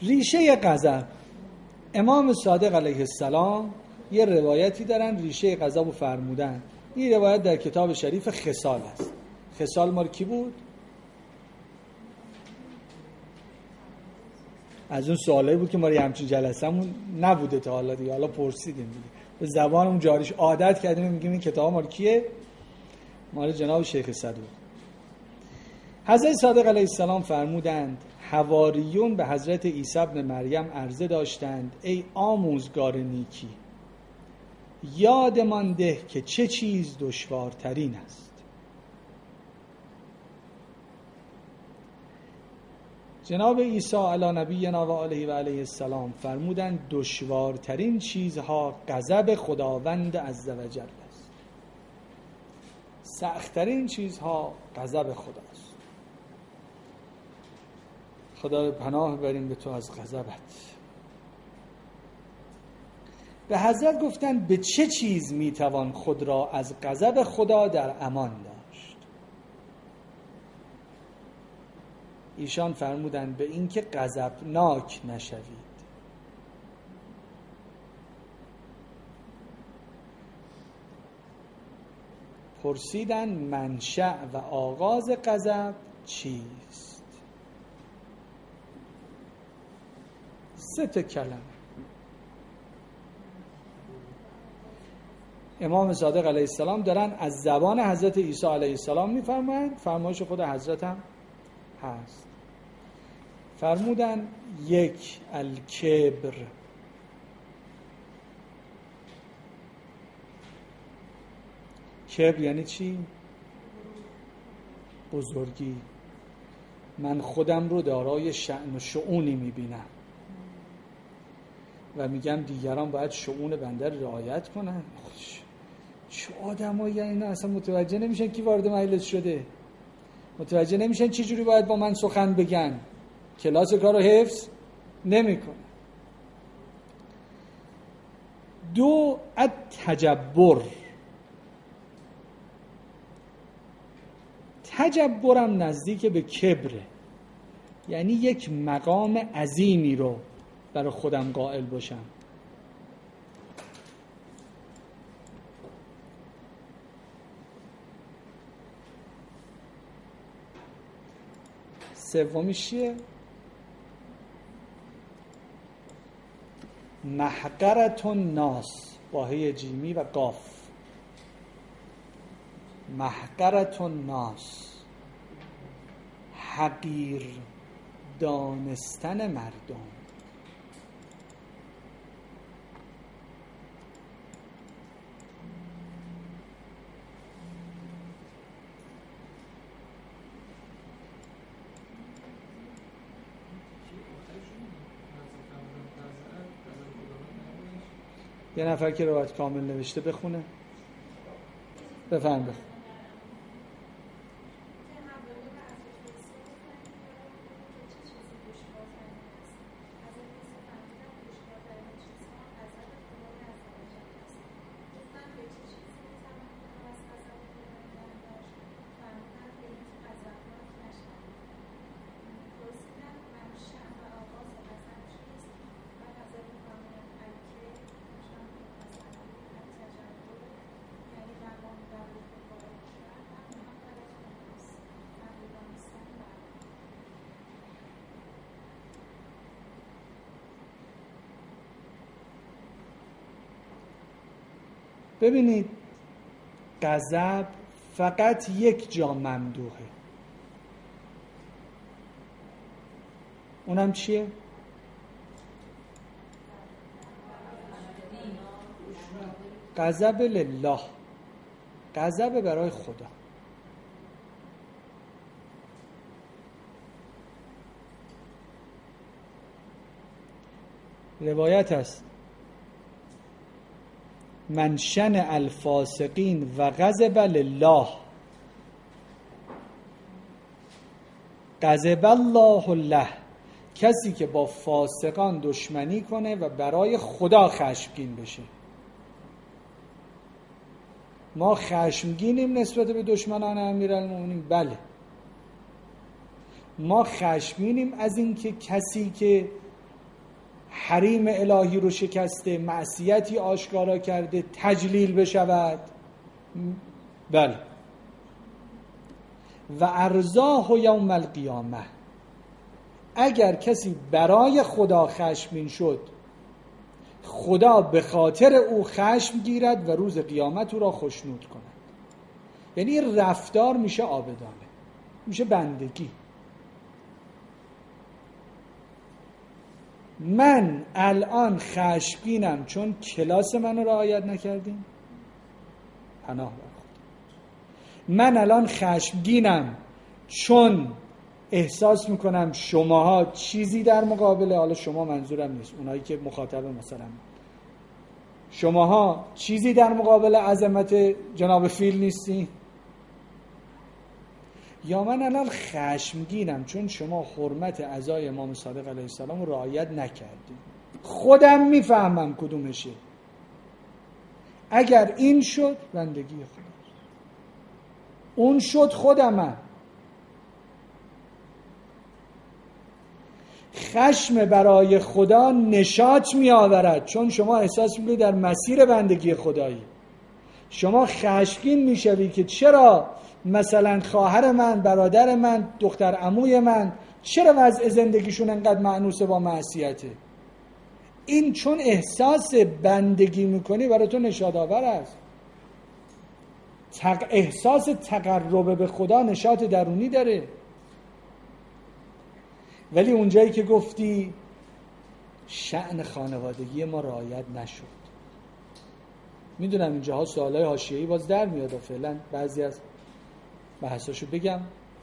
ریشه غضب، امام صادق علیه السلام یه روایتی دارن ریشه غضب رو فرمودن. این روایت در کتاب شریف خصال است. خصال مال کی بود؟ از اون سوالایی بود که ما همچین جلسه‌مون نبوده تا حالا دیگه، حالا پرسیدیم دیگه، به زبانمون جاریش عادت کردیم میگیم این کتاب مال کیه؟ مال جناب شیخ صدوق. حضرت صادق علیه السلام فرمودند حواریون به حضرت عیسی ابن مریم عرضه داشتند ای آموزگار نیکی، یادمان ده که چه چیز دشوارترین است. جناب عیسی علی نبینا و آله و علیه السلام فرمودند دشوارترین چیزها غضب خداوند عزوجل است. سخت‌ترین چیزها غضب خداست. خدا پناه بریم به تو از غضبت. به حضرت گفتند به چه چیز میتوان خود را از غضب خدا در امان داشت؟ ایشان فرمودند به این که غضبناک نشوید. پرسیدند منشأ و آغاز غضب چیست؟ 3 کلمه. امام صادق علیه السلام دارن از زبان حضرت عیسی علیه السلام میفرمایند، فرمایش خود حضرت هم هست. فرمودن 1 الکبر، کبر یعنی چی؟ بزرگی. من خودم رو دارای شأن و شؤونی میبینم و میگم دیگران باید شؤون بنده رو رعایت کنن. چه آدمایی اینا اصلا متوجه نمیشن کی وارد مجلس شده، متوجه نمیشن چه جوری باید با من سخن بگن، کلاس کارو حفظ نمیکنه. 2 التجبر، تجبرم نزدیک به کبره، یعنی یک مقام عظیمی رو برای خودم قائل باشم. سومیش چیه؟ محقرة الناس با هی جیمی و قاف. محقرة الناس، حقیر دانستن مردم. یه نفر که روایت کامل نوشته بخونه. بفهم بخون. ببینید غضب فقط یک جا ممدوحه، اونم چیه؟ غضب لله، غضب برای خدا. روایت است من شن الفاسقین و غضب لله غضب الله له، کسی که با فاسقان دشمنی کنه و برای خدا خشمگین بشه. ما خشمگینیم نسبت به دشمنان امیرالمومنین؟ بله. ما خشمگینیم از این که کسی که حریم الهی رو شکسته، معصیتی آشکارا کرده، تجلیل بشود. بله. و ارزاه یوم القیامه، اگر کسی برای خدا خشمگین شد، خدا به خاطر او خشم گیرد و روز قیامت او را خشنود کند. یعنی این رفتار میشه عابدانه، میشه بندگی. من الان خشمگینم چون کلاس منو رعایت نکردین، پناه بر خدا. من الان خشمگینم چون احساس میکنم شماها چیزی در مقابل، حالا شما منظورم نیست، اونایی که مخاطب مثلا شماها چیزی در مقابل عظمت جناب فیل نیستی. یا من الان خشمگینم چون شما حرمت عزای امام صادق علیه السلام رو رعایت نکردید. خودم میفهمم کدومشه. اگر این شد بندگی خداست، اون شد خودمم. خشم برای خدا نشاط می آورد، چون شما احساس می‌کنید در مسیر بندگی خدایی. شما خشمگین میشوی که چرا مثلا خواهر من، برادر من، دختر عموی من، چرا وضع زندگیشون انقدر مأنوسه با معصیته. این چون احساس بندگی میکنی برای تو نشاط آور است. احساس تقرب به خدا نشاط درونی داره. ولی اونجایی که گفتی شأن خانوادگی ما رعایت نشد، میدونم اینجاها سوالای حاشیه‌ای باز در میاد و فعلا بعضی از بحثاشو بگم.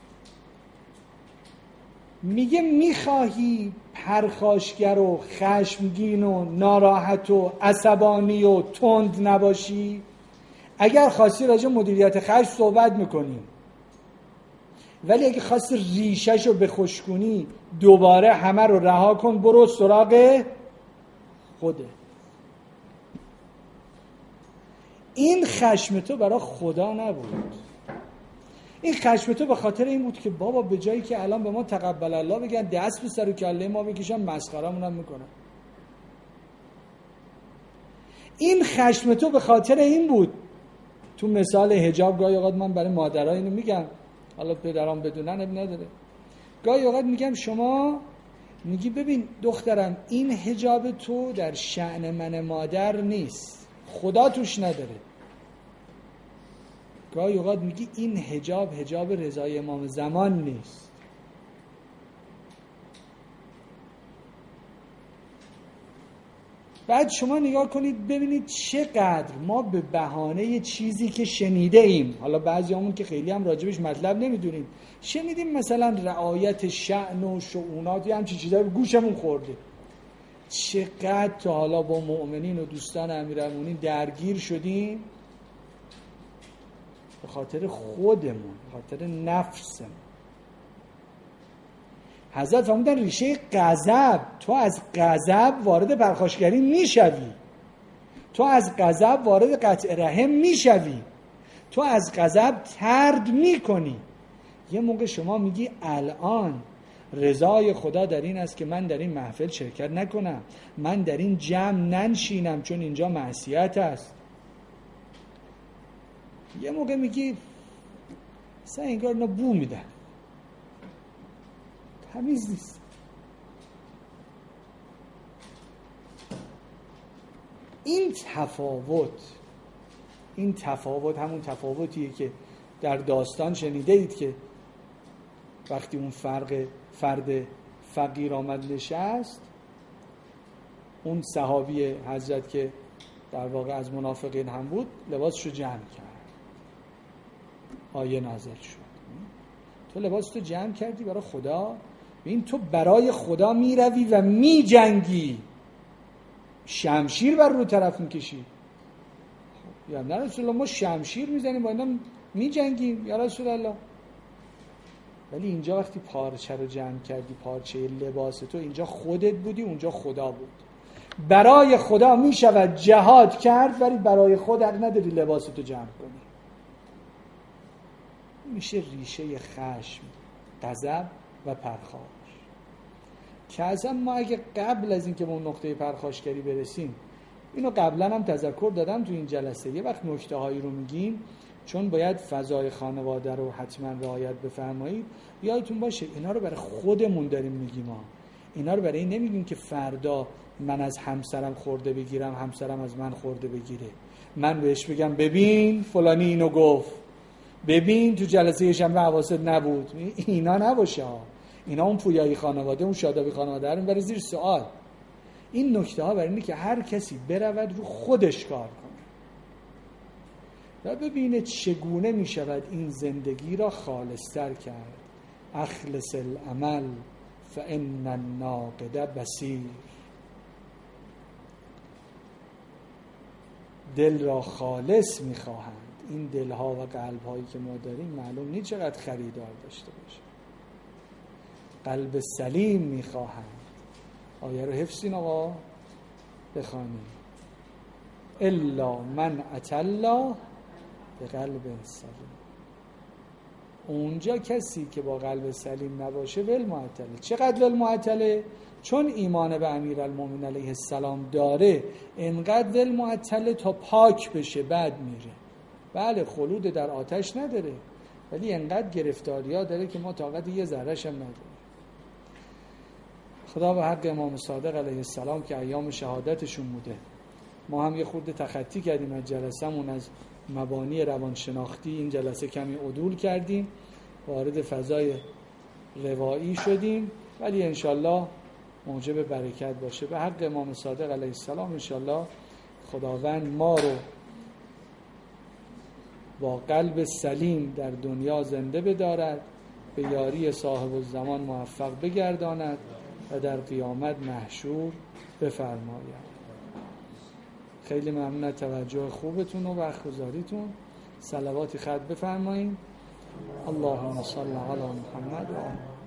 میگه میخواهی پرخاشگر و خشمگین و ناراحت و عصبانی و تند نباشی؟ اگر خواستی راجع مدیریت خشم صحبت میکنیم، ولی اگه خواستی ریشه‌شو بخشکونی دوباره همه رو رها کن، برو سراغ خوده. این خشم تو برای خدا نبود، این خشم تو به خاطر این بود که بابا به جایی که الان به ما تقبل الله بگن، دست به سر و کله ما بکشن، مسخره‌مون هم میکنن. این خشم تو به خاطر این بود. تو مثال حجاب گاهی اوقات من برای مادرها اینو میگم، حالا پدرام بدونن اب نداره، گاهی اوقات میگم شما میگی ببین دخترم این حجاب تو در شأن من مادر نیست، خدا توش نداره. گاهی اوقات میگی این حجاب رضای امام زمان نیست. بعد شما نگاه کنید ببینید چقدر ما به بهانه چیزی که شنیده ایم، حالا بعضیامون که خیلی هم راجبش مطلب نمیدونیم، شنیدیم مثلا رعایت شأن و شؤونات یا همچین چیزایی به گوشمون خورده، چقدر تا حالا با مؤمنین و دوستان امیرالمومنین درگیر شدیم به خاطر خودمون، به خاطر نفسمون. حضرت فرمودن ریشه غضب، تو از غضب وارد پرخاشگری میشوی، تو از غضب وارد قطع رحم میشوی، تو از غضب طرد میکنی. یه موقع شما میگی الان رضای خدا در این است که من در این محفل شرکت نکنم، من در این جمع ننشینم چون اینجا معصیت است. یه موقع میگی اصلا انگار اینا بو میدن، تمیز نیست. این تفاوت همون تفاوتیه که در داستان شنیده اید که وقتی اون فرد فقیر آمد نشست، اون صحابی حضرت که در واقع از منافقین هم بود لباسشو جمع کرد، آیه نازل شد تو لباستو جمع کردی برای خدا، این تو برای خدا میروی و میجنگی، شمشیر بر رو طرف میکشی. یا نه رسول الله ما شمشیر میزنیم با اینا میجنگیم یا رسول الله. ولی اینجا وقتی پارچه رو جمع کردی، پارچه لباس تو، اینجا خودت بودی اونجا خدا بود. برای خدا میشود جهاد کرد ولی برای خود حق نداری لباس تو جمع کنی. میشه ریشه خشم، غضب و پرخاش. که اصلا ما اگه قبل از اینکه به اون نقطه پرخاشگری برسیم، اینو قبلا هم تذکر دادم تو این جلسه، یه وقت نکته هایی رو میگیم چون باید فضای خانواده رو حتما رعایت بفرمایید، یادتون باشه اینا رو برای خودمون داریم میگیم اینا رو برای این نمیگیم که فردا من از همسرم خورده بگیرم، همسرم از من خورده بگیره، من بهش بگم ببین فلانی اینو گفت، ببین تو جلسه شنبه حواست نبود. اینا نباشه اینا اون پویایی خانواده، اون شادابی خانواده رو برای زیر سوال. این نکته ها برای اینه که هر کسی برود رو خودش کار کنه و ببینه چگونه می شود این زندگی را خالص‌تر کرد. اخلص العمل فإن الناقد بصیر. دل را خالص می خواهند. این دلها و قلبهایی که ما داریم معلوم نیست چقدر خریدار داشته باشه. قلب سلیم می خواهند. آیه رو حفظین آقا بخوانیم. الا من اتى الله بقلب سلیم. اونجا کسی که با قلب سلیم نباشه ول معطله. چقدر ول معطله؟ چون ایمان به امیرالمومنین علیه السلام داره، انقدر ول معطله تا پاک بشه بعد میره. بله خلود در آتش نداره، ولی انقدر گرفتاریا داره که ما طاقت یه ذره‌ش هم نداره. خدا به حق امام صادق علیه السلام که ایام شهادتشون بوده، ما هم یه خورده تخطی کردیم از جلسه‌مون، از مبانی روانشناختی این جلسه کمی عدول کردیم، وارد فضای روایی شدیم، ولی انشالله موجب برکت باشه. به حق امام صادق علیه السلام انشالله خداوند ما رو با قلب سلیم در دنیا زنده بدارد، به یاری صاحب الزمان موفق بگرداند و در قیامت محشور بفرماید. خیلی ممنون از توجه خوبتون و وقت گذاریتون. صلواتی خط بفرمایید. اللهم صل علی محمد و آله